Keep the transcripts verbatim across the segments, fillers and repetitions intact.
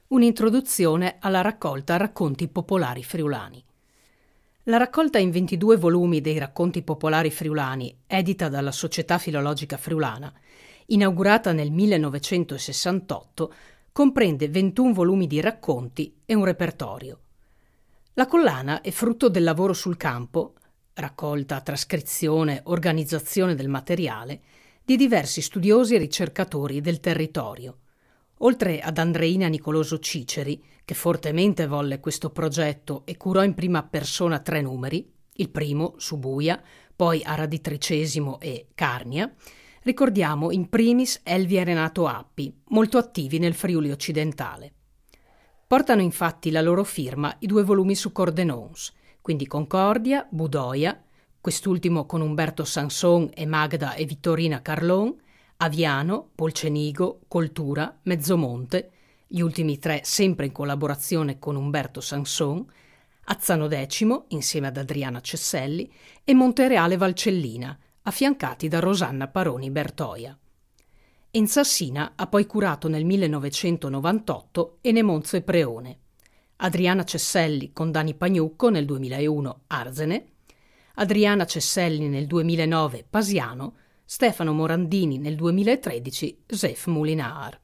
Un'introduzione alla raccolta Racconti popolari friulani. La raccolta in ventidue volumi dei Racconti popolari friulani, edita dalla Società Filologica Friulana, inaugurata nel millenovecentosessantotto, comprende ventuno volumi di racconti e un repertorio. La collana è frutto del lavoro sul campo, raccolta, trascrizione, organizzazione del materiale, di diversi studiosi e ricercatori del territorio. Oltre ad Andreina Nicoloso Ciceri, che fortemente volle questo progetto e curò in prima persona tre numeri, il primo su Buia, poi Araditricesimo e Carnia, ricordiamo in primis Elvia e Renato Appi, molto attivi nel Friuli occidentale. Portano infatti la loro firma i due volumi su Cordenons, quindi Concordia, Budoia, quest'ultimo con Umberto Sanson e Magda e Vittorina Carlon, Aviano, Polcenigo, Coltura, Mezzomonte, gli ultimi tre sempre in collaborazione con Umberto Sanson, Azzano Decimo, insieme ad Adriana Cesselli, e Montereale Valcellina, affiancati da Rosanna Paroni Bertoia. Ensassina ha poi curato nel millenovecentonovantotto Enemonzo e Preone, Adriana Cesselli con Dani Pagnucco nel duemilauno Arzene, Adriana Cesselli nel duemilanove Pasiano, Stefano Morandini nel duemilatredici Zef Mulinar.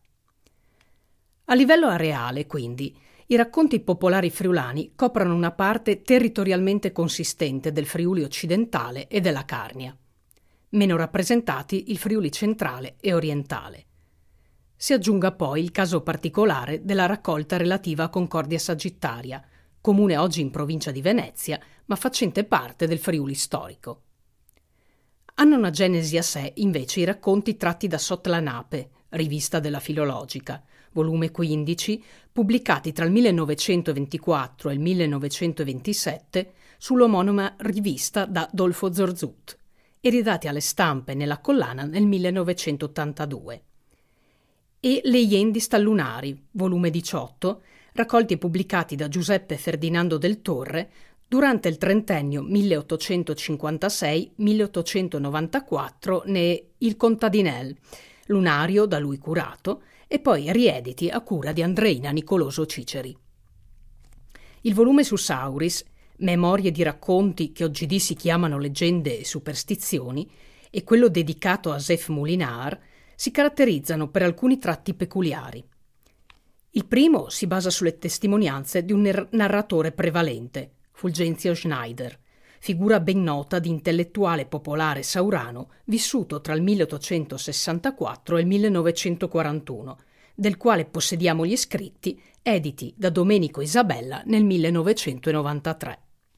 A livello areale, quindi, i racconti popolari friulani coprono una parte territorialmente consistente del Friuli occidentale e della Carnia. Meno rappresentati il Friuli centrale e orientale. Si aggiunga poi il caso particolare della raccolta relativa a Concordia Sagittaria, comune oggi in provincia di Venezia, ma facente parte del Friuli storico. Hanno una genesi a sé invece i racconti tratti da Sotlanape, rivista della Filologica, volume quindici, pubblicati tra il millenovecentoventiquattro e il millenovecentoventisette sull'omonima rivista da Dolfo Zorzut e ridati alle stampe nella collana nel millenovecentottantadue. E Le Iendi Stallunari, volume diciotto, raccolti e pubblicati da Giuseppe Ferdinando del Torre durante il trentennio milleottocentocinquantasei milleottocentonovantaquattro ne Il Contadinel, lunario da lui curato, e poi riediti a cura di Andreina Nicoloso Ciceri. Il volume su Sauris, Memorie di racconti che oggidì si chiamano leggende e superstizioni, e quello dedicato a Zef Mulinar, si caratterizzano per alcuni tratti peculiari. Il primo si basa sulle testimonianze di un narratore prevalente, Fulgenzio Schneider, figura ben nota di intellettuale popolare saurano vissuto tra il milleottocentosessantaquattro e il millenovecentoquarantuno, del quale possediamo gli scritti editi da Domenico Isabella nel millenovecentonovantatré.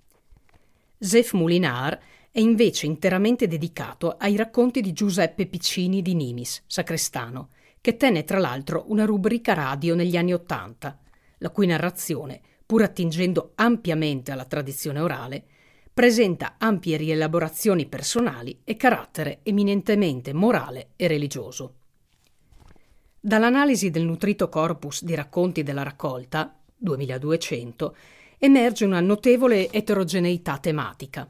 Zef Mulinar è invece interamente dedicato ai racconti di Giuseppe Piccini di Nimis, sacrestano, che tenne tra l'altro una rubrica radio negli anni Ottanta, la cui narrazione, pur attingendo ampiamente alla tradizione orale, presenta ampie rielaborazioni personali e carattere eminentemente morale e religioso. Dall'analisi del nutrito corpus di racconti della raccolta, duemiladuecento, emerge una notevole eterogeneità tematica.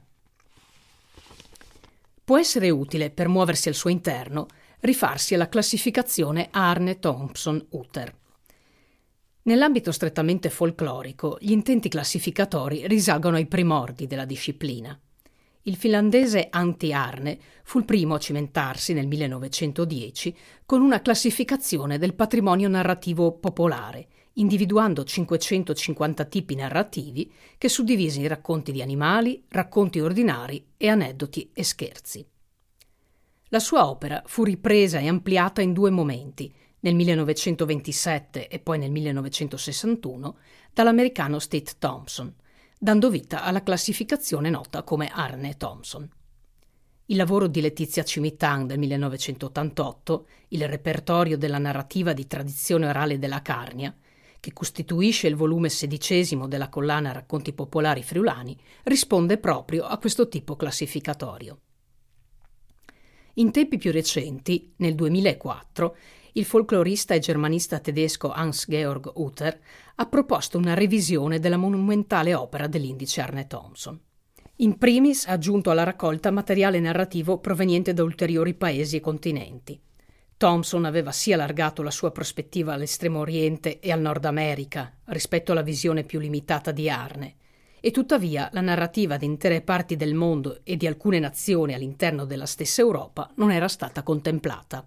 Può essere utile, per muoversi al suo interno, rifarsi alla classificazione Arne-Thompson-Utter. Nell'ambito strettamente folclorico, gli intenti classificatori risalgono ai primordi della disciplina. Il finlandese Antti Arne fu il primo a cimentarsi nel millenovecentodieci con una classificazione del patrimonio narrativo popolare, individuando cinquecentocinquanta tipi narrativi che suddivisi in racconti di animali, racconti ordinari e aneddoti e scherzi. La sua opera fu ripresa e ampliata in due momenti, nel millenovecentoventisette e poi nel millenovecentosessantuno, dall'americano Steve Thompson, dando vita alla classificazione nota come Arne-Thompson. Il lavoro di Letizia Cimitan del millenovecentottantotto, il repertorio della narrativa di tradizione orale della Carnia, che costituisce il volume sedicesimo della collana Racconti popolari friulani, risponde proprio a questo tipo classificatorio. In tempi più recenti, nel duemilaquattro, il folclorista e germanista tedesco Hans-Georg Utter ha proposto una revisione della monumentale opera dell'indice Arne-Thompson. In primis ha aggiunto alla raccolta materiale narrativo proveniente da ulteriori paesi e continenti. Thompson aveva sì allargato la sua prospettiva all'Estremo Oriente e al Nord America rispetto alla visione più limitata di Arne, e tuttavia la narrativa di intere parti del mondo e di alcune nazioni all'interno della stessa Europa non era stata contemplata.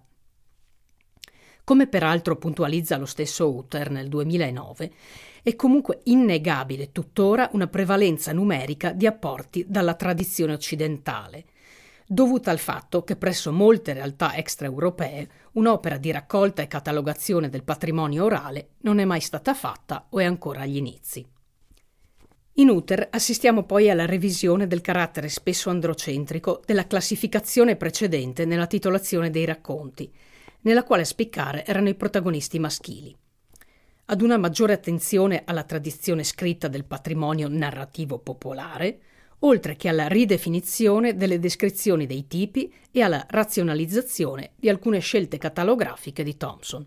Come peraltro puntualizza lo stesso Utter nel duemilanove, è comunque innegabile tuttora una prevalenza numerica di apporti dalla tradizione occidentale, dovuta al fatto che presso molte realtà extraeuropee un'opera di raccolta e catalogazione del patrimonio orale non è mai stata fatta o è ancora agli inizi. In Utter assistiamo poi alla revisione del carattere spesso androcentrico della classificazione precedente nella titolazione dei racconti, nella quale a spiccare erano i protagonisti maschili. Ad una maggiore attenzione alla tradizione scritta del patrimonio narrativo popolare, oltre che alla ridefinizione delle descrizioni dei tipi e alla razionalizzazione di alcune scelte catalografiche di Thompson.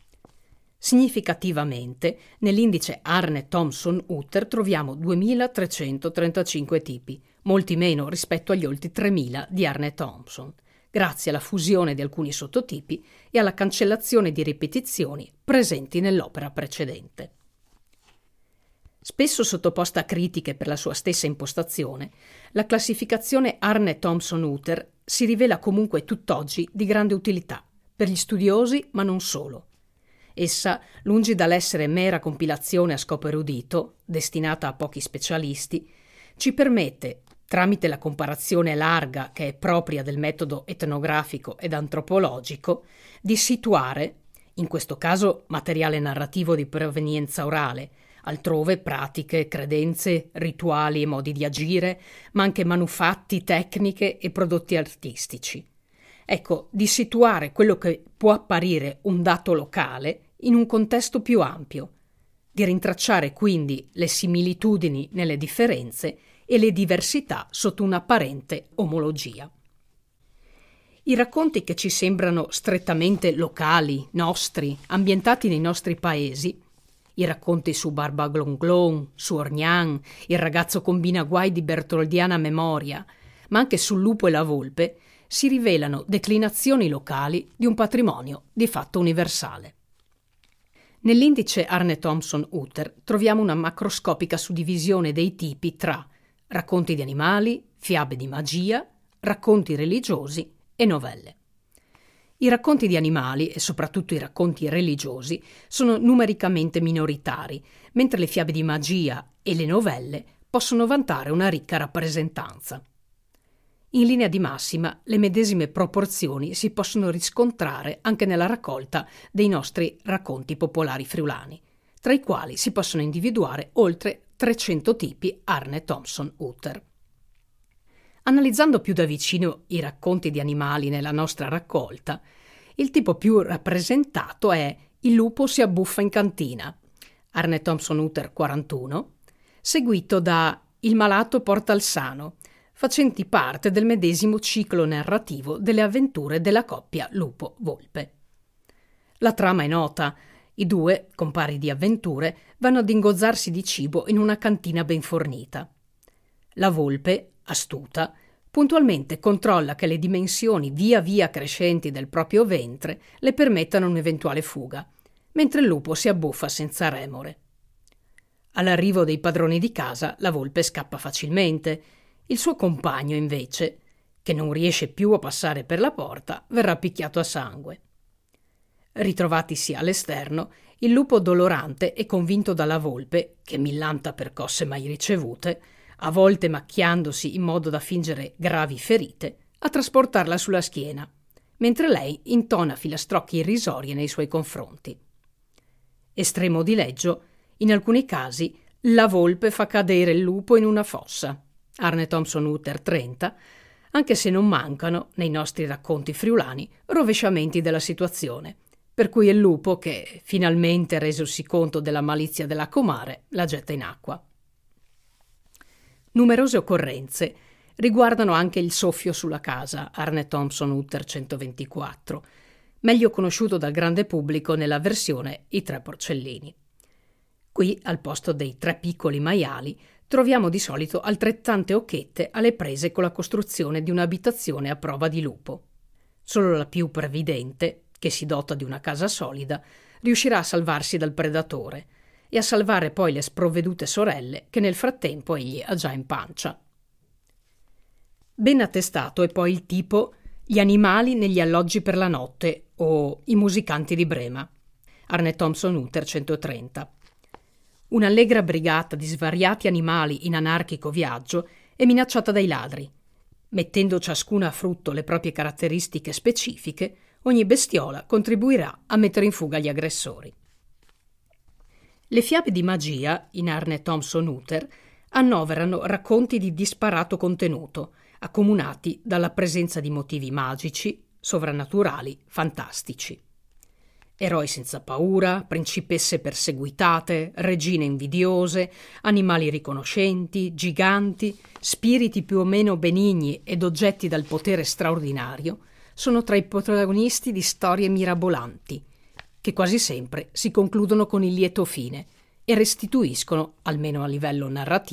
Significativamente, nell'indice Arne-Thompson-Utter troviamo duemilatrecentotrentacinque tipi, molti meno rispetto agli oltre tremila di Arne-Thompson, grazie alla fusione di alcuni sottotipi e alla cancellazione di ripetizioni presenti nell'opera precedente. Spesso sottoposta a critiche per la sua stessa impostazione, la classificazione Arne-Thompson-Utter si rivela comunque tutt'oggi di grande utilità per gli studiosi, ma non solo. Essa, lungi dall'essere mera compilazione a scopo erudito, destinata a pochi specialisti, ci permette, tramite la comparazione larga che è propria del metodo etnografico ed antropologico, di situare, in questo caso materiale narrativo di provenienza orale, altrove pratiche, credenze, rituali e modi di agire, ma anche manufatti, tecniche e prodotti artistici. Ecco, di situare quello che può apparire un dato locale in un contesto più ampio, di rintracciare quindi le similitudini nelle differenze e le diversità sotto un'apparente omologia. I racconti che ci sembrano strettamente locali, nostri, ambientati nei nostri paesi, i racconti su Barba Glonglon, su Orgnan, il ragazzo combina guai di bertoldiana memoria, ma anche sul lupo e la volpe, si rivelano declinazioni locali di un patrimonio di fatto universale. Nell'indice Arne-Thompson-Utter troviamo una macroscopica suddivisione dei tipi tra racconti di animali, fiabe di magia, racconti religiosi e novelle. I racconti di animali, e soprattutto i racconti religiosi, sono numericamente minoritari, mentre le fiabe di magia e le novelle possono vantare una ricca rappresentanza. In linea di massima, le medesime proporzioni si possono riscontrare anche nella raccolta dei nostri racconti popolari friulani, tra i quali si possono individuare oltre trecento tipi Arne-Thompson-Utter. Analizzando più da vicino i racconti di animali nella nostra raccolta, il tipo più rappresentato è Il lupo si abbuffa in cantina, Arne-Thompson-Utter quarantuno, seguito da Il malato porta il sano, facenti parte del medesimo ciclo narrativo delle avventure della coppia lupo-volpe. La trama è nota. I due, compari di avventure, vanno ad ingozzarsi di cibo in una cantina ben fornita. La volpe, astuta, puntualmente controlla che le dimensioni via via crescenti del proprio ventre le permettano un'eventuale fuga, mentre il lupo si abbuffa senza remore. All'arrivo dei padroni di casa, la volpe scappa facilmente. Il suo compagno, invece, che non riesce più a passare per la porta, verrà picchiato a sangue. Ritrovatisi all'esterno, il lupo dolorante è convinto dalla volpe, che millanta percosse mai ricevute, a volte macchiandosi in modo da fingere gravi ferite, a trasportarla sulla schiena, mentre lei intona filastrocche irrisorie nei suoi confronti. Estremo dileggio, in alcuni casi la volpe fa cadere il lupo in una fossa, Arne-Thompson-Utter trenta, anche se non mancano, nei nostri racconti friulani, rovesciamenti della situazione, per cui il lupo, che finalmente resosi conto della malizia della comare, la getta in acqua. Numerose occorrenze riguardano anche il soffio sulla casa, Arne-Thompson-Utter centoventiquattro, meglio conosciuto dal grande pubblico nella versione I tre porcellini. Qui, al posto dei tre piccoli maiali, troviamo di solito altrettante occhette alle prese con la costruzione di un'abitazione a prova di lupo. Solo la più previdente, che si dota di una casa solida, riuscirà a salvarsi dal predatore e a salvare poi le sprovvedute sorelle che nel frattempo egli ha già in pancia. Ben attestato è poi il tipo Gli animali negli alloggi per la notte o I musicanti di Brema, Arne Thompson Uter centotrenta. Un'allegra brigata di svariati animali in anarchico viaggio è minacciata dai ladri. Mettendo ciascuna a frutto le proprie caratteristiche specifiche, ogni bestiola contribuirà a mettere in fuga gli aggressori. Le fiabe di magia, in Arne Thompson Uter, annoverano racconti di disparato contenuto, accomunati dalla presenza di motivi magici, sovrannaturali, fantastici. Eroi senza paura, principesse perseguitate, regine invidiose, animali riconoscenti, giganti, spiriti più o meno benigni ed oggetti dal potere straordinario sono tra i protagonisti di storie mirabolanti, che quasi sempre si concludono con il lieto fine e restituiscono, almeno a livello narrativo,